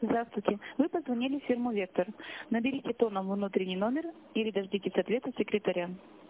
Здравствуйте. Вы позвонили в фирму «Вектор». Наберите тоном внутренний номер или дождитесь ответа секретаря.